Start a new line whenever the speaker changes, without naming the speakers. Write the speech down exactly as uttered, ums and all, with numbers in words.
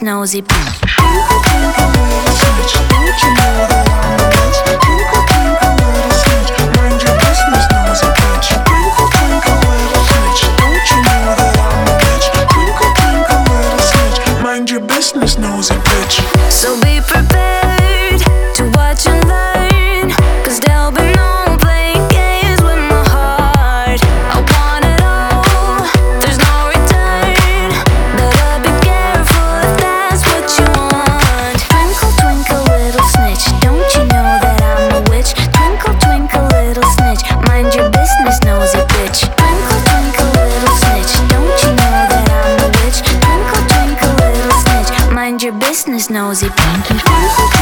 nosy bitch.
Twinkle, twinkle, little snitch, don't you know that I'm a bitch? Twinkle, twinkle, little snitch, mind your business, nosy bitch. Twinkle, twinkle, little snitch, don't you know that I'm a bitch? Twinkle, twinkle, little snitch, mind your business, nosy bitch.
So be prepared to watch and learn, 'cause there'll be no playing games with my heart. I want it all, there's no return. Better be careful if that's what you want. Twinkle, twinkle, little snitch, don't you know that I'm a witch? Twinkle, twinkle, little snitch, mind your business, nosy bitch. Twinkle, twinkle, little snitch, don't you know that I'm a witch? Twinkle, twinkle, little snitch, mind your business, nosy bitch.